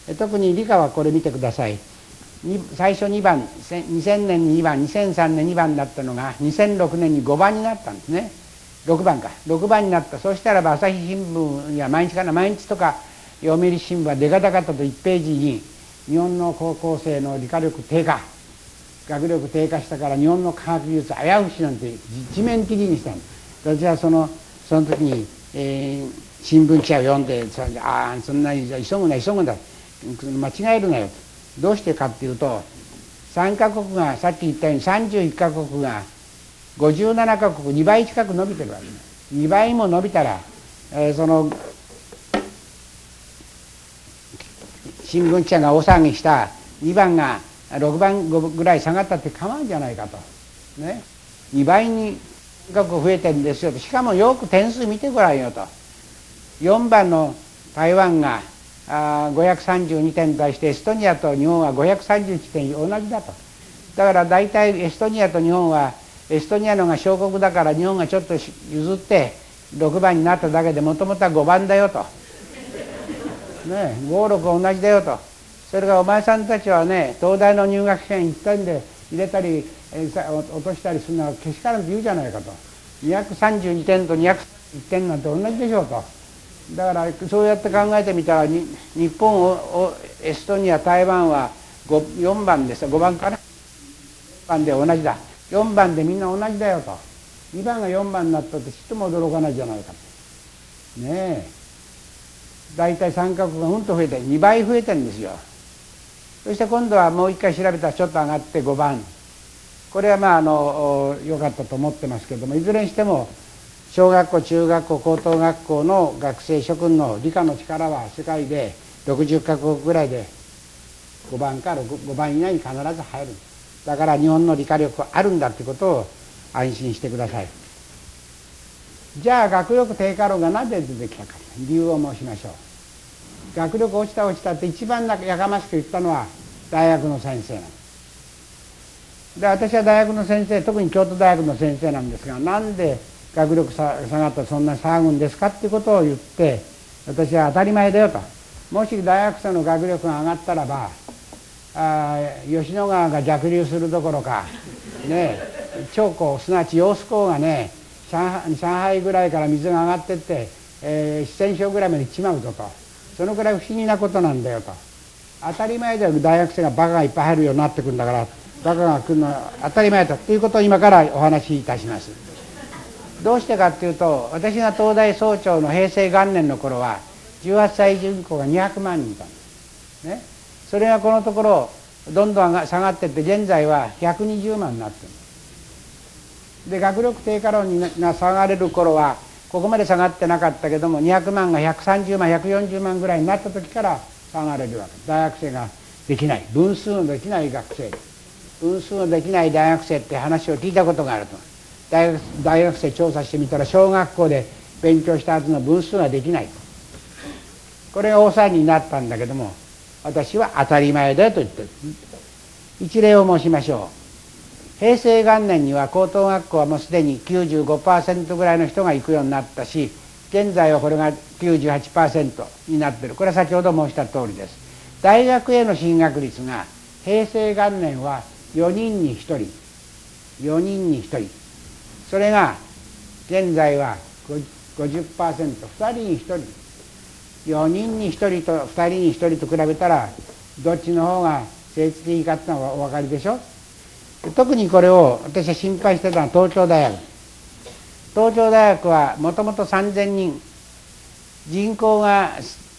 特に理科はこれ見てください。最初2番、2000年に2番、2003年2番だったのが2006年に5番になったんですね。6番か、6番になった。そうしたらば朝日新聞や毎日かな、毎日とか読売新聞はデカデカと1ページに日本の高校生の理科力低下、学力低下したから日本の科学技術危うしなんて一面記事にしたんです。私はその時に、新聞記者を読んで「ああそんなに急ぐな間違えるなよ」と。どうしてかっていうと3カ国がさっき言ったように31カ国が57カ国2倍近く伸びてるわけです。2倍も伸びたら、その新聞記者が大騒ぎした2番が6番ぐらい下がったって構うんじゃないかと、ね、2倍に各国増えてるんですよと。しかもよく点数見てごらんよと。4番の台湾が532点に対してエストニアと日本は531点同じだと。だから大体エストニアと日本はエストニアのが小国だから日本がちょっと譲って6番になっただけでもともとは5番だよと、ね、5、6同じだよと。それがお前さんたちはね東大の入学試験1点で入れたり落としたりするのはけしからんと言うじゃないかと。232点と201点なんて同じでしょうと。だからそうやって考えてみたら日本エストニア台湾は4番でさ5番かな4番で同じだ。4番でみんな同じだよと。2番が4番になったってちっとも驚かないじゃないかと。ねえ大体3カ国がうんと増えて2倍増えてるんですよ。そして今度はもう一回調べたらちょっと上がって5番。これはまあ良かったと思ってますけども、いずれにしても小学校中学校高等学校の学生諸君の理科の力は世界で60カ国ぐらいで5番から5番以内に必ず入る。だから日本の理科力はあるんだってことを安心してください。じゃあ学力低下論がなぜ出てきたか理由を申しましょう。学力落ちたって一番やかましく言ったのは大学の先生なんです。で私は大学の先生、特に京都大学の先生なんですが、なんで学力下がったらそんなに騒ぐんですかっていうことを言って、私は当たり前だよと。もし大学生の学力が上がったらば吉野川が逆流するどころかね長江すなわち揚子江がね上海ぐらいから水が上がってって、四川省ぐらいまで行っちまうぞと。そのくらい不思議なことなんだよと。当たり前で大学生がバカがいっぱい入るようになってくるんだからバカが来るのは当たり前だということを今からお話しいたします。どうしてかっていうと、私が東大総長の平成元年の頃は18歳人口が200万人いたんです、ね、それがこのところどんどん下がっていって現在は120万になっている。で学力低下論が下がれる頃はここまで下がってなかったけども200万が130万140万ぐらいになった時から下がれるわけ。大学生ができない分数のできない学生、分数のできない大学生って話を聞いたことがあると。大学生調査してみたら小学校で勉強したはずの分数ができない。これが大騒ぎになったんだけども、私は当たり前だよと言ってる。一例を申しましょう。平成元年には高等学校はもうすでに 95% ぐらいの人が行くようになったし、現在はこれが 98% になっている。これは先ほど申した通りです。大学への進学率が平成元年は4人に1人、4人に1人、それが現在は 50%、2人に1人、4人に1人と2人に1人と比べたらどっちの方が成績いいかってのはお分かりでしょ。特にこれを私は心配してたのは東京大学。東京大学はもともと3000人、人口が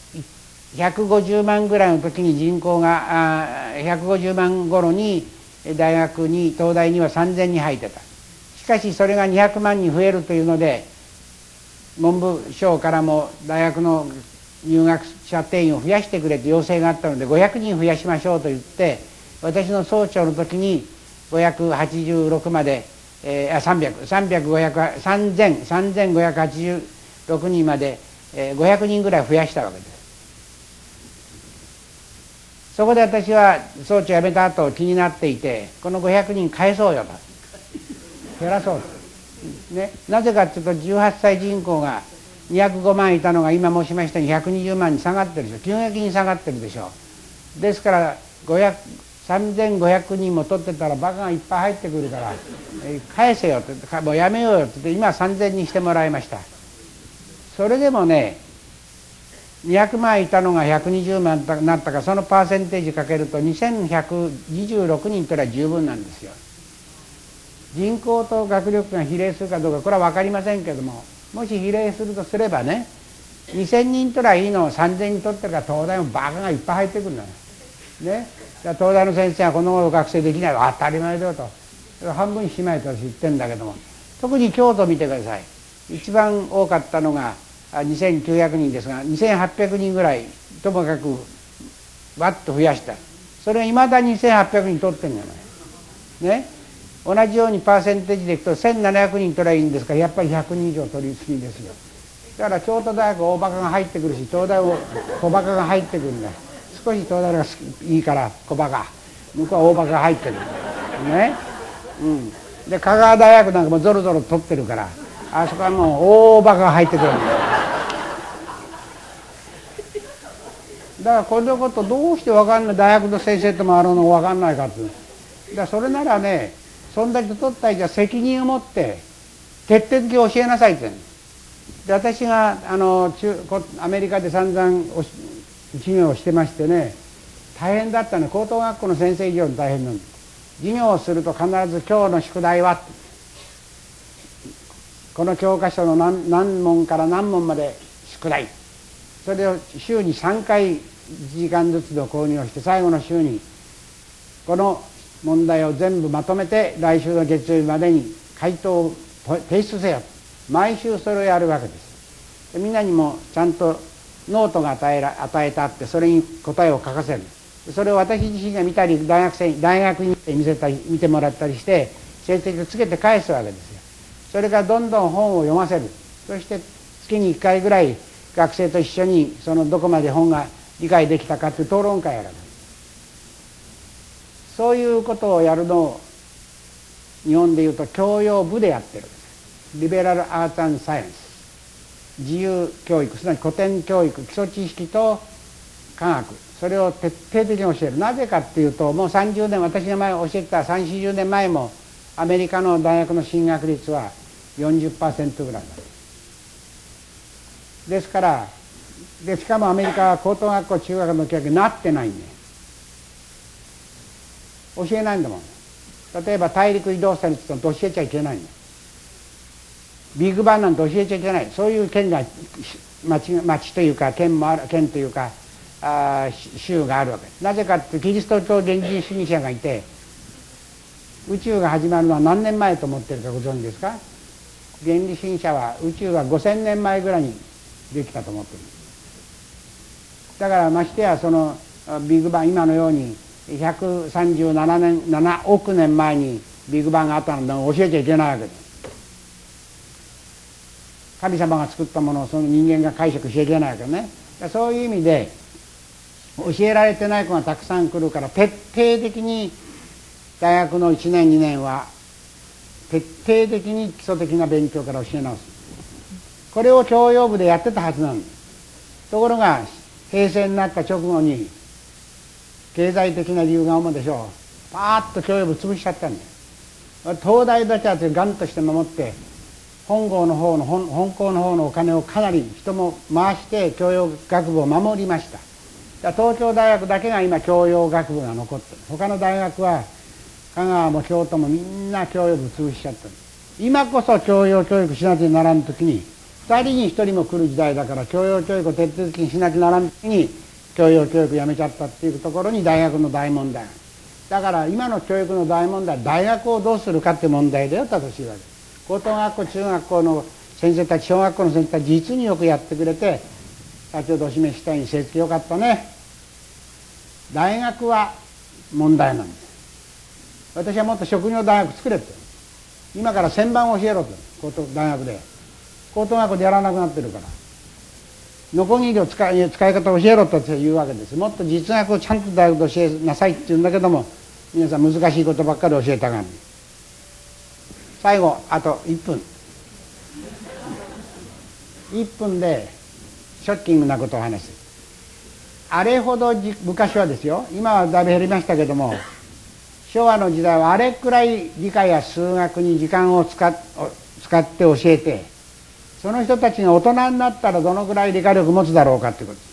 150万ぐらいの時に人口が150万頃に大学に東大には3000人入ってた。しかしそれが200万人増えるというので文部省からも大学の入学者定員を増やしてくれと要請があったので500人増やしましょうと言って、私の総長の時に586まで、3586人まで、500人ぐらい増やしたわけです。そこで私は総長辞めた後気になっていて、この500人返そうよと、減らそうと、ね、なぜかというと18歳人口が205万いたのが今申しましたように120万に下がってるでしょ。急激に下がってるでしょ。 ですから3500人も取ってたらバカがいっぱい入ってくるから返せよって、もうやめようよって言って今3000にしてもらいました。それでもね200万いたのが120万になったから、そのパーセンテージかけると2126人とら十分なんですよ。人口と学力が比例するかどうかこれは分かりませんけども、もし比例するとすればね、2000人とらいいのを3000人取ってるから東大もバカがいっぱい入ってくるのよ。ね、東大の先生はこの頃学生できないわ当たり前だよと半分しまえと私言ってるんだけども、特に京都見てください。一番多かったのが2900人ですが、2800人ぐらいともかくわっと増やした。それがいまだに2800人取ってるんじゃないね。同じようにパーセンテージでいくと1700人取ればいいんですから、やっぱり100人以上取りすぎですよ。だから京都大学大バカが入ってくるし、東大も小バカが入ってくるんだ。少し東大がいいから小バカ、向こうは大バカが入ってるね。で香川大学なんかもゾロゾロ取ってるから、あそこはもう大バカが入ってくるんだ。だからこのことどうして分かんない、大学の先生ともあるの分かんないかって。だからそれならね、そんだけ取った以上責任を持って徹底的に教えなさいって。で私がアメリカで散々授業をしてましてね、大変だったの。高等学校の先生以上に大変なの。授業をすると必ず今日の宿題はこの教科書の何問から何問まで宿題、それを週に3回1時間ずつの購入をして、最後の週にこの問題を全部まとめて来週の月曜日までに回答を提出せよ。毎週それをやるわけです。でみんなにもちゃんとノートが与えたって、それに答えを書かせる。それを私自身が見たり、大学に見てもらったりして成績をつけて返すわけですよ。それからどんどん本を読ませる。そして月に1回ぐらい学生と一緒にそのどこまで本が理解できたかという討論会をやる。そういうことをやるのを日本でいうと教養部でやってる。リベラルアーツ&サイエンス、自由教育、すなわち古典教育、基礎知識と科学、それを徹底的に教える。なぜかっていうと、もう30年、私が前教えた3、40年前もアメリカの大学の進学率は 40% ぐらいだ。ですからしかもアメリカは高等学校中学の教育になってないんで教えないんだもん。例えば大陸移動線って言っても教えちゃいけないんだ。ビッグバンなんて教えちゃいけない。そういう県が町というか県というか州があるわけです。なぜかってキリスト教原人主義者がいて、宇宙が始まるのは何年前と思ってるかご存知ですか。原理主義者は宇宙は5000年前ぐらいにできたと思っている。だからましてやそのビッグバン、今のように137億年前にビッグバンがあったのを教えちゃいけないわけです。神様が作ったものをその人間が解釈しちゃいけないわけね。そういう意味で教えられてない子がたくさん来るから、徹底的に大学の1年2年は徹底的に基礎的な勉強から教え直す。これを教養部でやってたはずなんです。ところが平成になった直後に経済的な理由が主でしょう、パーッと教養部潰しちゃったんです。東大だけはガンとして守って本校の方のお金をかなり人も回して教養学部を守りました。東京大学だけが今教養学部が残ってる。他の大学は香川も京都もみんな教養部潰しちゃったんです。今こそ教養教育しなきゃならん時に、2人に1人も来る時代だから教養教育を徹底的にしなきゃならん時に教養教育やめちゃったっていうところに大学の大問題だから、今の教育の大問題は大学をどうするかっていう問題だよと私は。高等学校中学校の先生たち、小学校の先生たち実によくやってくれて、先ほどお示ししたように成績良かったね。大学は問題なんです。私はもっと職業大学作れって、今から1000番教えろと、高等大学で高等学校でやらなくなってるから、ノコギリを使い方を教えろと言うわけです。もっと実学をちゃんと大学で教えなさいって言うんだけども、皆さん難しいことばっかり教えたがる。最後あと1分でショッキングなことを話す。 あれほど昔はですよ、今はだいぶ減りましたけども、昭和の時代はあれくらい理科や数学に時間を使って教えて、その人たちが大人になったらどのくらい理解力持つだろうかということです。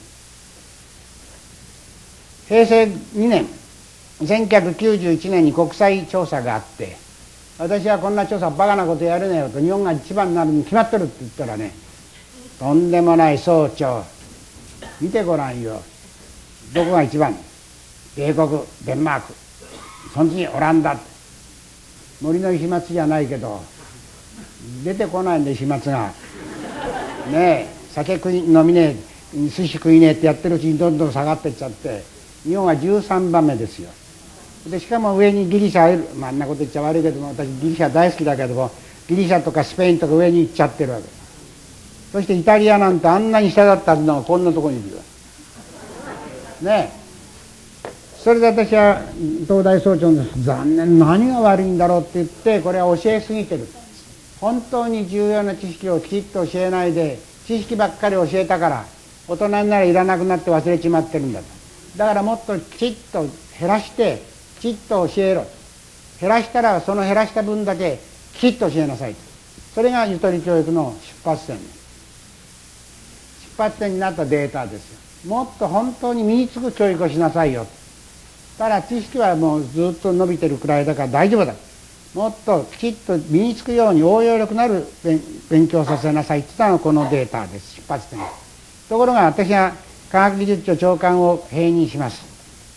平成2年1991年に国際調査があって、私はこんな調査バカなことやるねよと、日本が一番になるに決まってるって言ったらね、とんでもない総長、見てごらんよ、どこが一番、米国、デンマーク、その次オランダ、森の飛沫じゃないけど出てこないんで飛沫がねえ、酒飲みねえ、寿司食いねえってやってるうちにどんどん下がってっちゃって、日本は13番目ですよ。でしかも上にギリシャ、あんなこと言っちゃ悪いけども、私ギリシャ大好きだけども、ギリシャとかスペインとか上に行っちゃってるわけ。そしてイタリアなんてあんなに下だったのがこんなところにいるわねえ。それで私は東大総長の残念、何が悪いんだろうって言って、これは教えすぎてる、本当に重要な知識をきちっと教えないで知識ばっかり教えたから大人にならいらなくなって忘れちまってるんだと。だからもっときちっと減らしてきちっと教えろ、減らしたらその減らした分だけきちっと教えなさいと。それがゆとり教育の出発点になったデータですよ。もっと本当に身につく教育をしなさいよ。ただ知識はもうずっと伸びてるくらいだから大丈夫だ、もっときちっと身につくように応用力のある勉強させなさいって言ったのがこのデータです、出発点。ところが私が科学技術庁長官を併任します、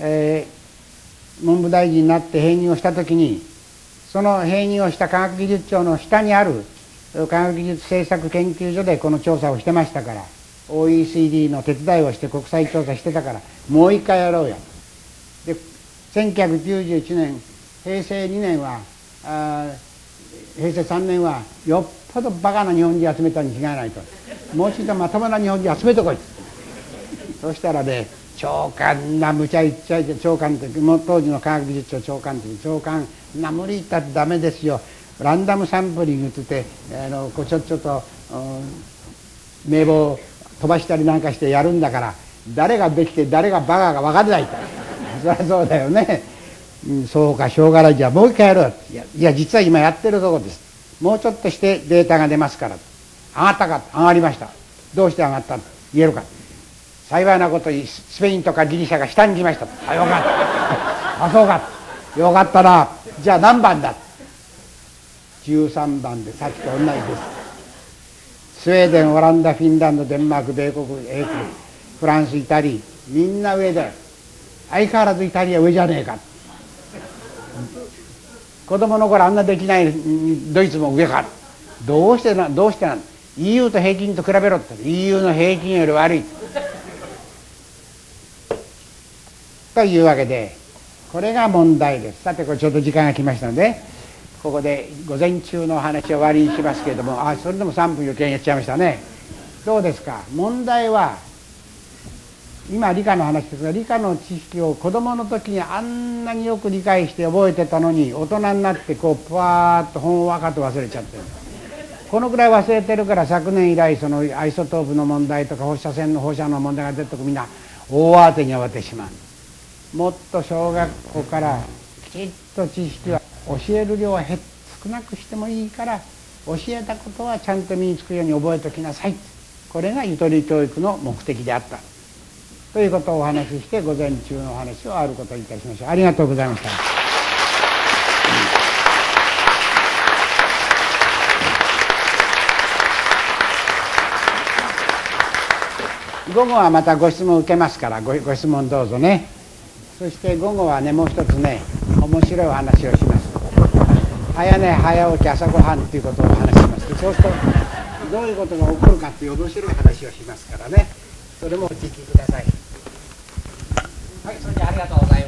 文部大臣になって併任をしたときに、その併任をした科学技術庁の下にある科学技術政策研究所でこの調査をしてましたから、 OECD の手伝いをして国際調査してたから、もう一回やろうやで、1991年平成2年は平成3年はよっぽどバカな日本人集めたに違いないと、もう一度まともな日本人集めてこい。そしたらね、長官な無茶言っちゃいて、長官ってもう当時の科学技術庁長官って長官な無理言ったってダメですよ、ランダムサンプリングって言ってこうちょっと名簿を飛ばしたりなんかしてやるんだから、誰ができて誰がバカか分からないと。そりゃそうだよね、そうかしょうがない、じゃあもう一回やろう。いや実は今やってるとこです、もうちょっとしてデータが出ますから。上がったか、上がりました。どうして上がったと言えるか。幸いなことにスペインとかギリシャが下に来ました。あ、よかった、あ、そうか、よかったな。じゃあ何番だ、13番でさっきと同じです。スウェーデン、オランダ、フィンランド、デンマーク、米国、英国、フランス、イタリア、みんな上で、相変わらずイタリア上じゃねえか。子供の頃あんなできないドイツも上か。どうしてなん EU と平均と比べろって、 EU の平均より悪いというわけで、これが問題です。さてこれちょっと時間が来ましたので、ここで午前中のお話を終わりにしますけれども、それでも3分余計にやっちゃいましたね。どうですか。問題は今理科の話ですが、理科の知識を子どもの時にあんなによく理解して覚えてたのに、大人になってこうぷわーっとほんわかと忘れちゃってる。このくらい忘れてるから、昨年以来そのアイソトープの問題とか放射線の放射の問題が出るとみんな大慌てに慌ててしまう。もっと小学校からきちっと知識は教える量は少なくしてもいいから、教えたことはちゃんと身につくように覚えておきなさい。これがゆとり教育の目的であったということをお話しして、午前中のお話を終わることにいたしましょう。ありがとうございました。午後はまたご質問受けますから、ご質問どうぞね。そして午後はね、もう一つね、面白いお話をします。早寝早起き朝ごはんということをお話しします。そうするとどういうことが起こるかっていう面白い話をしますからね、それもお聞きください。はい、それではありがとうございます。